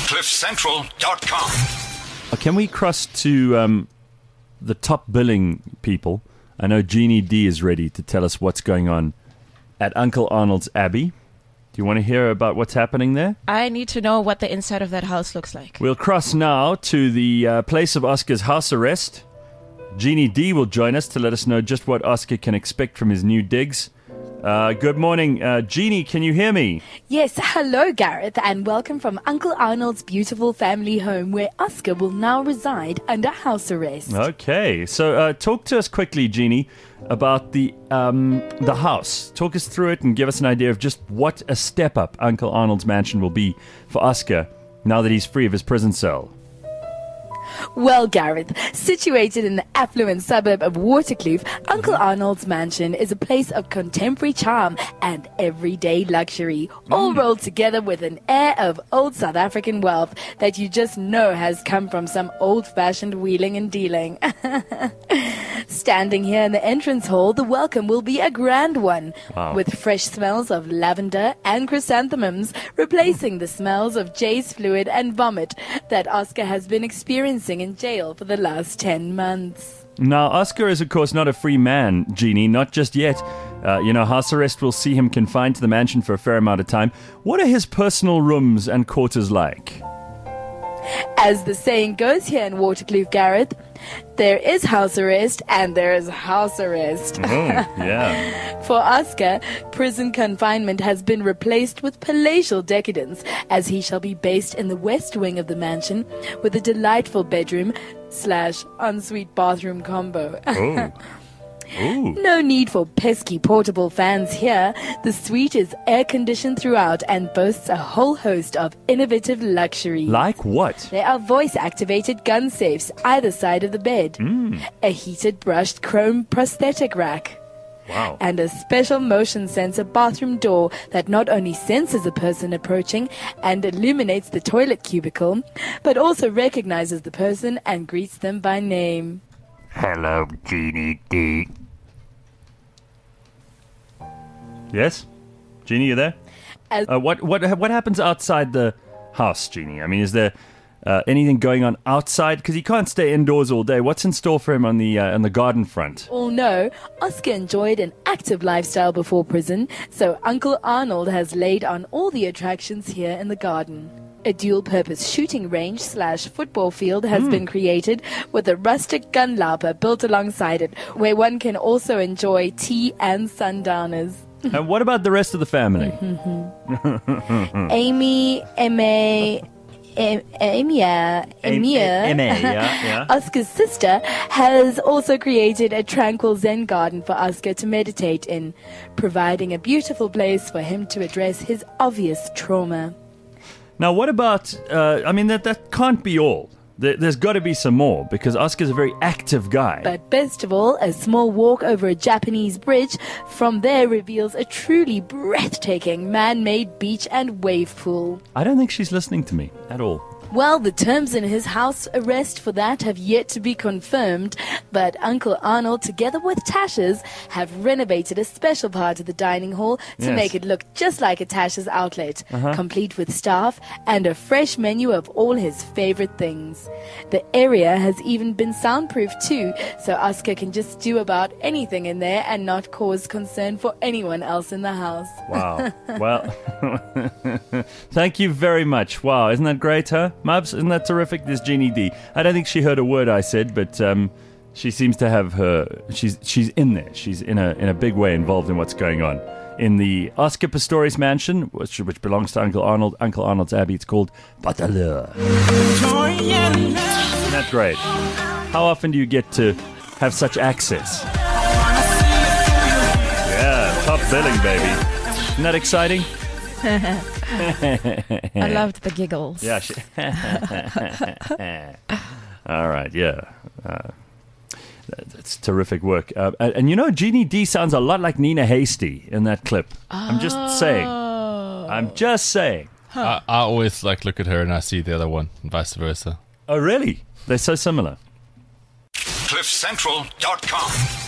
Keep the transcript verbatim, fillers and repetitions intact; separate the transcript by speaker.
Speaker 1: cliff central dot com.
Speaker 2: Can we cross to um, the top billing people? I know Jeannie D is ready to tell us what's going on at Uncle Arnold's Abbey. Do you want to hear about what's happening there?
Speaker 3: I need to know what the inside of that house looks like.
Speaker 2: We'll cross now to the uh, place of Oscar's house arrest. Jeannie D will join us to let us know just what Oscar can expect from his new digs. Uh, good morning. Uh, Jeannie, can you hear me?
Speaker 4: Yes, hello Gareth, and welcome from Uncle Arnold's beautiful family home where Oscar will now reside under house arrest.
Speaker 2: Okay, so uh, talk to us quickly, Jeannie, about the um, the house. Talk us through it and give us an idea of just what a step up Uncle Arnold's mansion will be for Oscar now that he's free of his prison cell.
Speaker 4: Well, Gareth, situated in the affluent suburb of Waterkloof, Uncle Arnold's mansion is a place of contemporary charm and everyday luxury, all rolled together with an air of old South African wealth that you just know has come from some old-fashioned wheeling and dealing. Standing here in the entrance hall, the welcome will be a grand one,
Speaker 2: Wow.
Speaker 4: with fresh smells of lavender and chrysanthemums replacing the smells of Jay's fluid and vomit that Oscar has been experiencing in jail for the last ten months.
Speaker 2: Now, Oscar is, of course, not a free man, Jeannie, not just yet. Uh, you know, house arrest will see him confined to the mansion for a fair amount of time. What are his personal rooms and quarters like?
Speaker 4: As the saying goes here in Waterkloof, Gareth, there is house arrest and there is house arrest.
Speaker 2: Oh, yeah.
Speaker 4: For Oscar, prison confinement has been replaced with palatial decadence, as he shall be based in the west wing of the mansion with a delightful bedroom slash ensuite bathroom combo.
Speaker 2: Oh. Ooh.
Speaker 4: No need for pesky portable fans here. The suite is air-conditioned throughout and boasts a whole host of innovative luxuries.
Speaker 2: Like what?
Speaker 4: There are voice-activated gun safes either side of the bed,
Speaker 2: Mm.
Speaker 4: a heated brushed chrome prosthetic rack,
Speaker 2: Wow.
Speaker 4: and a special motion sensor bathroom door that not only senses a person approaching and illuminates the toilet cubicle, but also recognizes the person and greets them by name.
Speaker 5: Hello, Jeannie D.
Speaker 2: Yes? Jeannie, you there?
Speaker 4: As-
Speaker 2: Uh, what what what happens outside the house, Jeannie? I mean, is there uh, anything going on outside? Because he can't stay indoors all day. What's in store for him on the uh, on the garden front?
Speaker 4: All know, Oscar enjoyed an active lifestyle before prison, so Uncle Arnold has laid on all the attractions here in the garden. A dual-purpose shooting range slash football field has been created with a rustic gun larper built alongside it, where one can also enjoy tea and sundowners.
Speaker 2: And what about the rest of the family?
Speaker 4: Amy, Emma, Em- Emia, Emia,
Speaker 2: Emma, yeah, yeah.
Speaker 4: Oscar's sister, has also created a tranquil Zen garden for Oscar to meditate in, providing a beautiful place for him to address his obvious trauma.
Speaker 2: Now, what about? Uh, I mean, that that can't be all. There, there's got to be some more because Oscar's a very active guy.
Speaker 4: But best of all, a small walk over a Japanese bridge from there reveals a truly breathtaking man-made beach and wave pool.
Speaker 2: I don't think she's listening to me at all.
Speaker 4: Well, the terms in his house arrest for that have yet to be confirmed, but Uncle Arnold, together with Tasha's, have renovated a special part of the dining hall to
Speaker 2: Yes.
Speaker 4: make it look just like a Tasha's outlet, complete with staff and a fresh menu of all his favorite things. The area has even been soundproofed too, so Oscar can just do about anything in there and not cause concern for anyone else in the house.
Speaker 2: Wow. Well, thank you very much. Wow, isn't that great, huh? Mubs, isn't that terrific? This Jeannie D. I don't think she heard a word I said, but um, she seems to have her. She's she's in there. She's in a in a big way involved in what's going on in the Oscar Pistorius mansion, which which belongs to Uncle Arnold. Uncle Arnold's Abbey. It's called Bataleur. Isn't that great? How often do you get to have such access? Yeah, top billing, baby. Isn't that exciting?
Speaker 3: I loved the giggles.
Speaker 2: Yeah. She All right. Yeah. Uh, that- that's terrific work. Uh, and, and you know, Jeannie D sounds a lot like Nina Hasty in that clip. I'm just saying. I'm just saying.
Speaker 6: I, I always like look at her and I see the other one, and vice versa.
Speaker 2: Oh, really? They're so similar.
Speaker 1: cliff central dot com